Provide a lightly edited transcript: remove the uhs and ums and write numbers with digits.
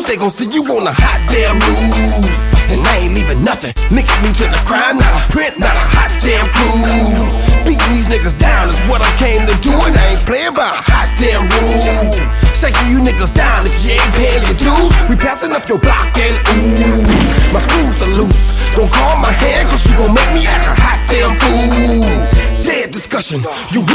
they gon' see you on the hot damn news. And I ain't leaving nothing, linking me to the crime, not a print, not a hot damn clue. Beating these niggas down is what I came to do, and I ain't playing by a hot damn rule. Shaking you niggas down if you ain't paying your dues. We passing up your block and ooh, my screws are loose. Don't call my hand, cause you gon' make me act a hot damn fool. Dead discussion, you